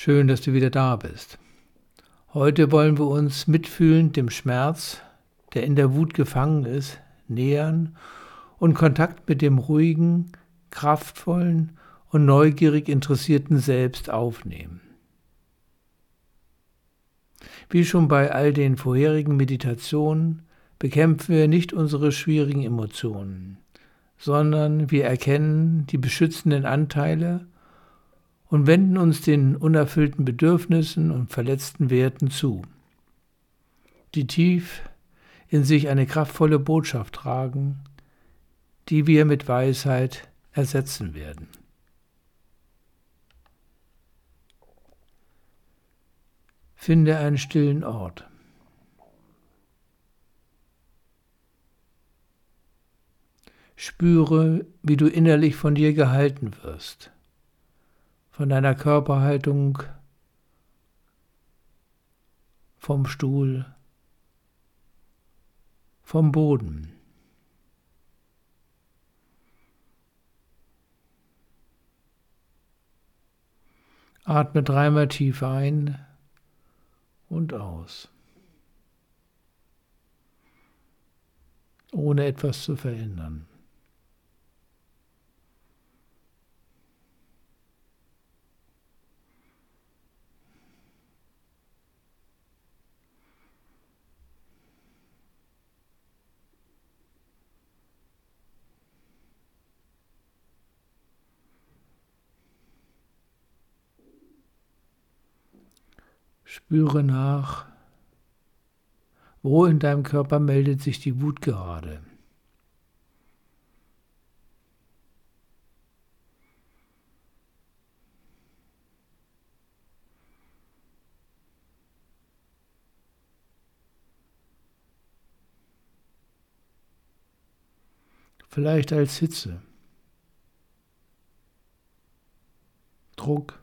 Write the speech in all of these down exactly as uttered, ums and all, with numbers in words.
Schön, dass du wieder da bist. Heute wollen wir uns mitfühlend dem Schmerz, der in der Wut gefangen ist, nähern und Kontakt mit dem ruhigen, kraftvollen und neugierig interessierten Selbst aufnehmen. Wie schon bei all den vorherigen Meditationen bekämpfen wir nicht unsere schwierigen Emotionen, sondern wir erkennen die beschützenden Anteile und wenden uns den unerfüllten Bedürfnissen und verletzten Werten zu, die tief in sich eine kraftvolle Botschaft tragen, die wir mit Weisheit ersetzen werden. Finde einen stillen Ort. Spüre, wie du innerlich von dir gehalten wirst, von deiner Körperhaltung, vom Stuhl, vom Boden. Atme dreimal tief ein und aus, ohne etwas zu verändern. Spüre nach, wo in deinem Körper meldet sich die Wut gerade. Vielleicht als Hitze, Druck,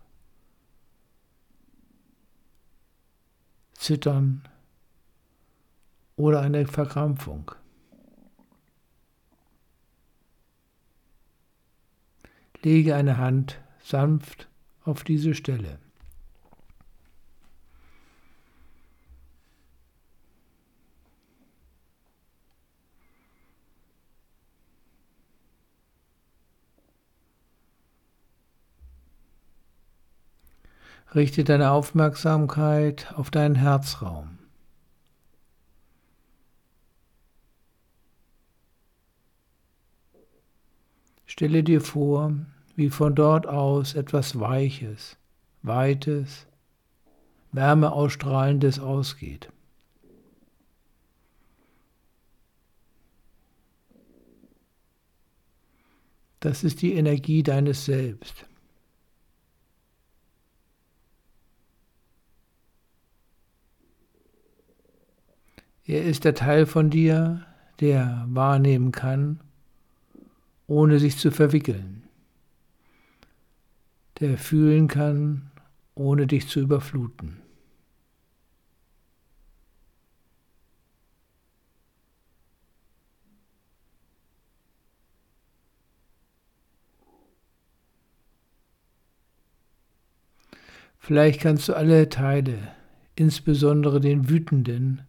Zittern oder eine Verkrampfung. Lege eine Hand sanft auf diese Stelle. Richte deine Aufmerksamkeit auf deinen Herzraum. Stelle dir vor, wie von dort aus etwas Weiches, Weites, Wärmeausstrahlendes ausgeht. Das ist die Energie deines Selbst. Er ist der Teil von dir, der wahrnehmen kann, ohne sich zu verwickeln, der fühlen kann, ohne dich zu überfluten. Vielleicht kannst du alle Teile, insbesondere den Wütenden,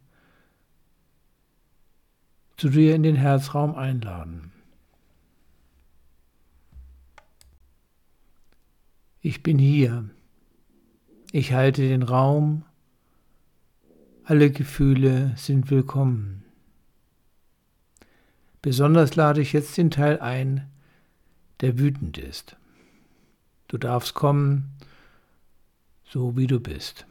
zu dir in den Herzraum einladen. Ich bin hier. Ich halte den Raum. Alle Gefühle sind willkommen. Besonders lade ich jetzt den Teil ein, der wütend ist. Du darfst kommen, so wie du bist.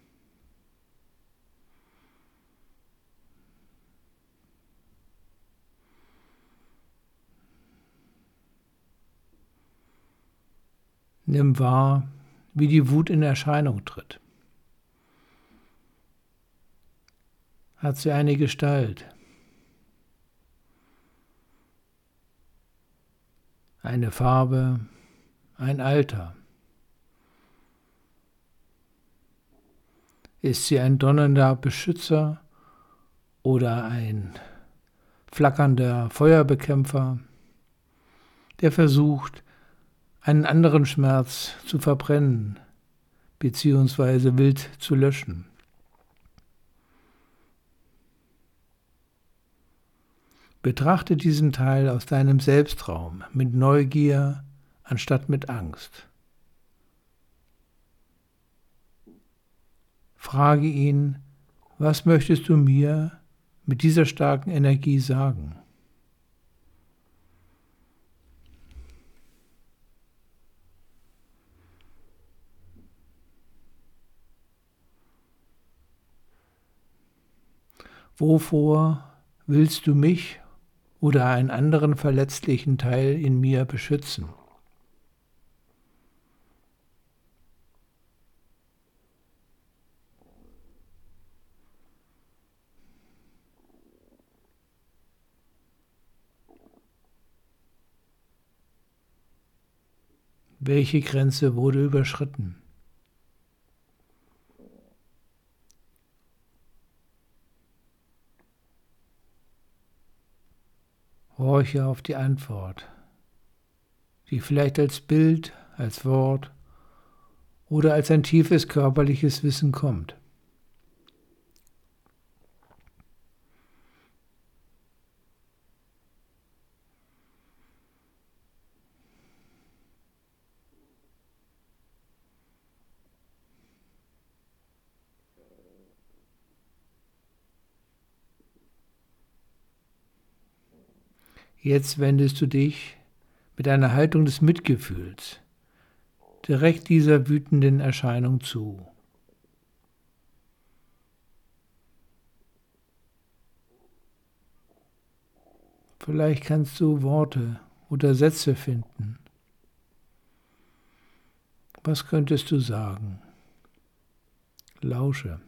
Nimm wahr, wie die Wut in Erscheinung tritt. Hat sie eine Gestalt, eine Farbe, ein Alter? Ist sie ein donnernder Beschützer oder ein flackernder Feuerbekämpfer, der versucht, einen anderen Schmerz zu verbrennen, bzw. wild zu löschen. Betrachte diesen Teil aus deinem Selbstraum mit Neugier anstatt mit Angst. Frage ihn, was möchtest du mir mit dieser starken Energie sagen? Wovor willst du mich oder einen anderen verletzlichen Teil in mir beschützen? Welche Grenze wurde überschritten? Horche auf die Antwort, die vielleicht als Bild, als Wort oder als ein tiefes körperliches Wissen kommt. Jetzt wendest du dich mit einer Haltung des Mitgefühls direkt dieser wütenden Erscheinung zu. Vielleicht kannst du Worte oder Sätze finden. Was könntest du sagen? Lausche.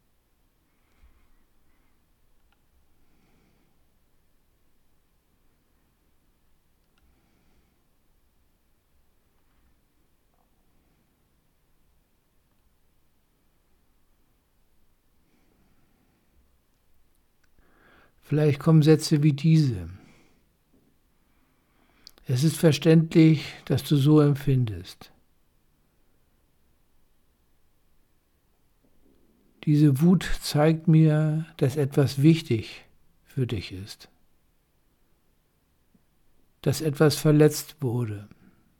Vielleicht kommen Sätze wie diese. Es ist verständlich, dass du so empfindest. Diese Wut zeigt mir, dass etwas wichtig für dich ist, dass etwas verletzt wurde.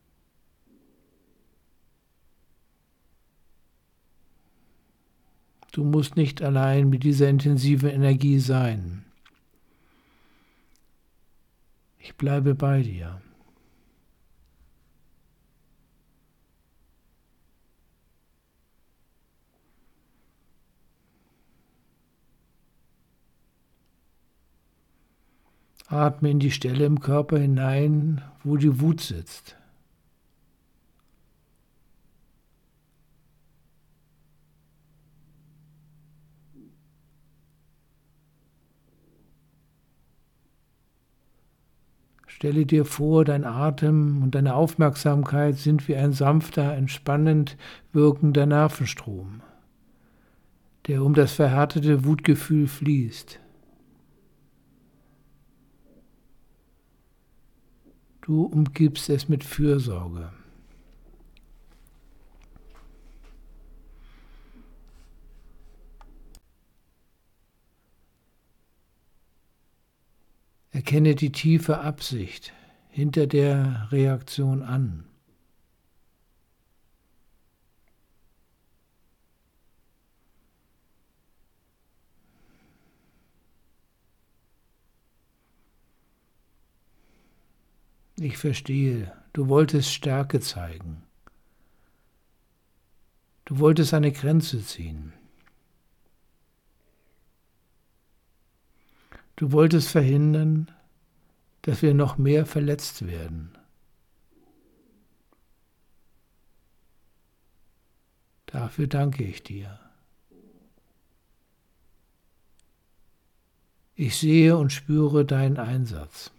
Du musst nicht allein mit dieser intensiven Energie sein. Ich bleibe bei dir. Atme in die Stelle im Körper hinein, wo die Wut sitzt. Stelle dir vor, dein Atem und deine Aufmerksamkeit sind wie ein sanfter, entspannend wirkender Nervenstrom, der um das verhärtete Wutgefühl fließt. Du umgibst es mit Fürsorge. Erkenne die tiefe Absicht hinter der Reaktion an. Ich verstehe, du wolltest Stärke zeigen. Du wolltest eine Grenze ziehen. Du wolltest verhindern, dass wir noch mehr verletzt werden. Dafür danke ich dir. Ich sehe und spüre deinen Einsatz.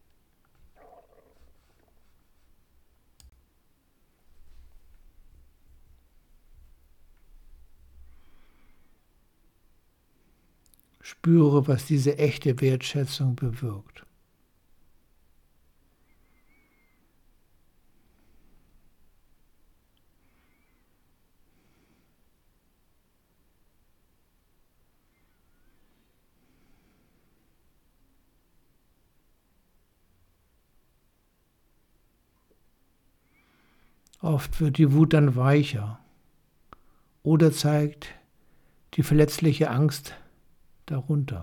Spüre, was diese echte Wertschätzung bewirkt. Oft wird die Wut dann weicher oder zeigt die verletzliche Angst darunter.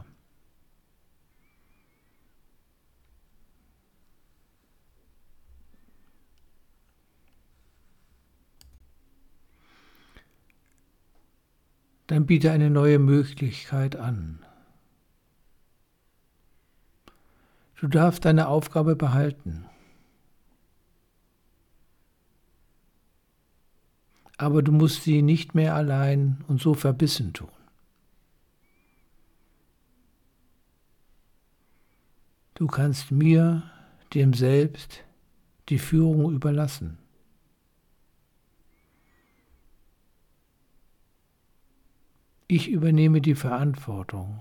Dann biete eine neue Möglichkeit an. Du darfst deine Aufgabe behalten. Aber du musst sie nicht mehr allein und so verbissen tun. Du kannst mir, dem Selbst, die Führung überlassen. Ich übernehme die Verantwortung,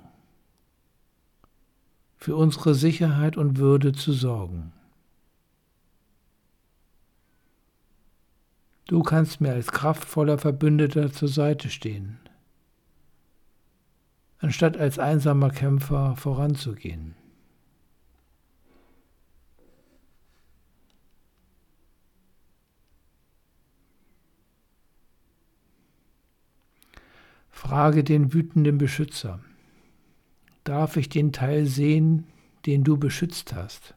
für unsere Sicherheit und Würde zu sorgen. Du kannst mir als kraftvoller Verbündeter zur Seite stehen, anstatt als einsamer Kämpfer voranzugehen. Frage den wütenden Beschützer: Darf ich den Teil sehen, den du beschützt hast?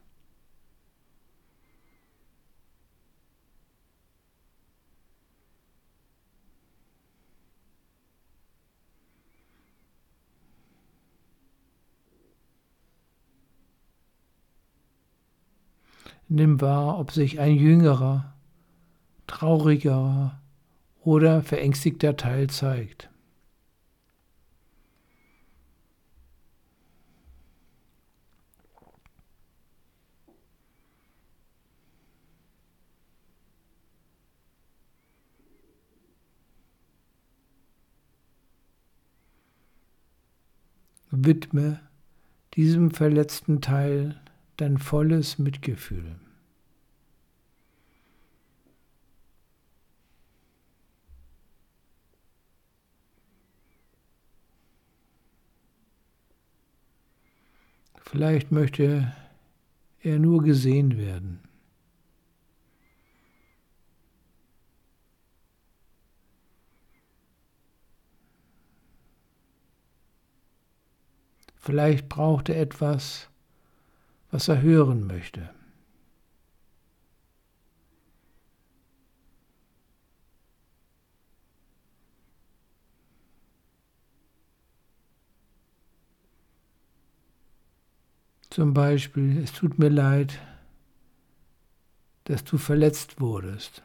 Nimm wahr, ob sich ein jüngerer, trauriger oder verängstigter Teil zeigt. Widme diesem verletzten Teil dein volles Mitgefühl. Vielleicht möchte er nur gesehen werden. Vielleicht braucht er etwas, was er hören möchte. Zum Beispiel: Es tut mir leid, dass du verletzt wurdest.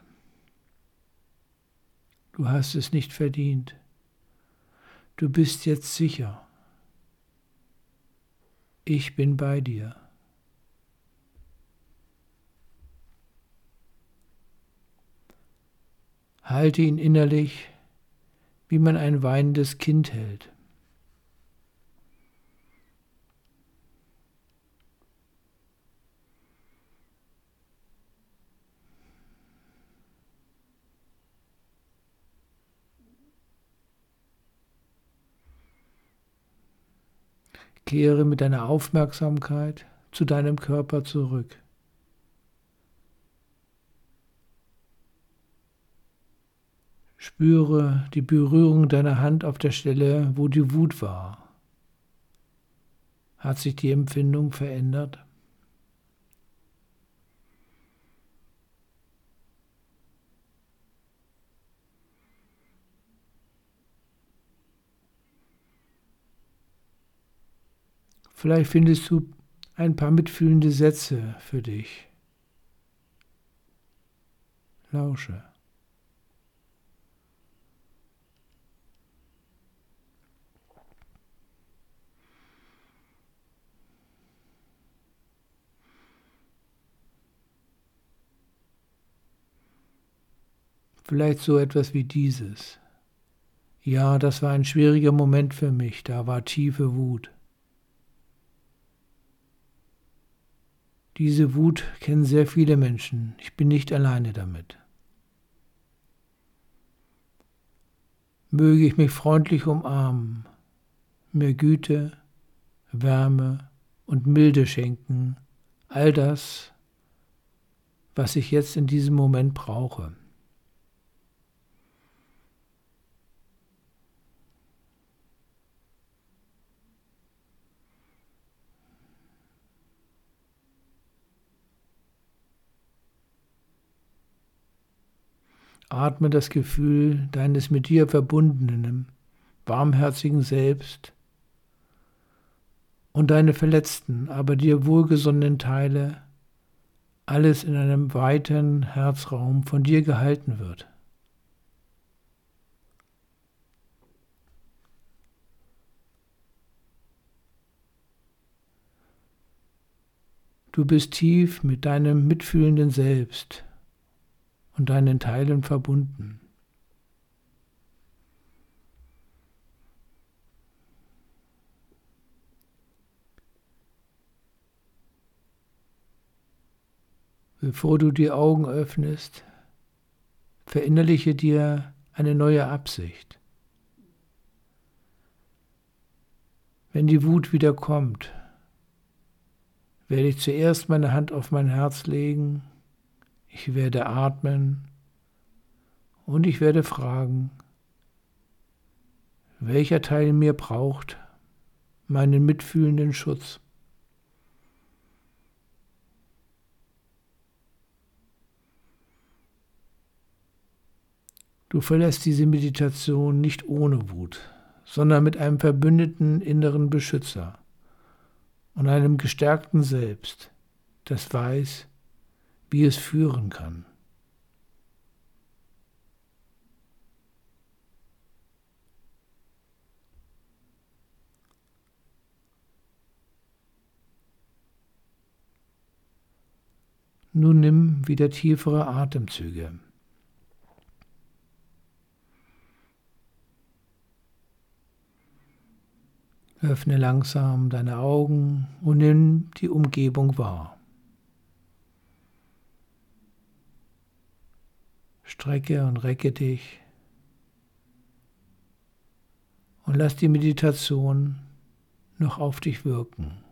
Du hast es nicht verdient. Du bist jetzt sicher. Ich bin bei dir. Halte ihn innerlich, wie man ein weinendes Kind hält. Kehre mit deiner Aufmerksamkeit zu deinem Körper zurück. Spüre die Berührung deiner Hand auf der Stelle, wo die Wut war. Hat sich die Empfindung verändert? Vielleicht findest du ein paar mitfühlende Sätze für dich. Lausche. Vielleicht so etwas wie dieses: Ja, das war ein schwieriger Moment für mich, da war tiefe Wut. Diese Wut kennen sehr viele Menschen. Ich bin nicht alleine damit. Möge ich mich freundlich umarmen, mir Güte, Wärme und Milde schenken, all das, was ich jetzt in diesem Moment brauche. Atme das Gefühl deines mit dir verbundenen, warmherzigen Selbst und deine verletzten, aber dir wohlgesonnenen Teile, alles in einem weiten Herzraum von dir gehalten wird. Du bist tief mit deinem mitfühlenden Selbst und deinen Teilen verbunden. Bevor du die Augen öffnest, verinnerliche dir eine neue Absicht. Wenn die Wut wieder kommt, werde ich zuerst meine Hand auf mein Herz legen, ich werde atmen und ich werde fragen, welcher Teil in mir braucht meinen mitfühlenden Schutz. Du verlässt diese Meditation nicht ohne Wut, sondern mit einem verbündeten inneren Beschützer und einem gestärkten Selbst, das weiß, wie es führen kann. Nun nimm wieder tiefere Atemzüge. Öffne langsam deine Augen und nimm die Umgebung wahr. Strecke und recke dich und lass die Meditation noch auf dich wirken.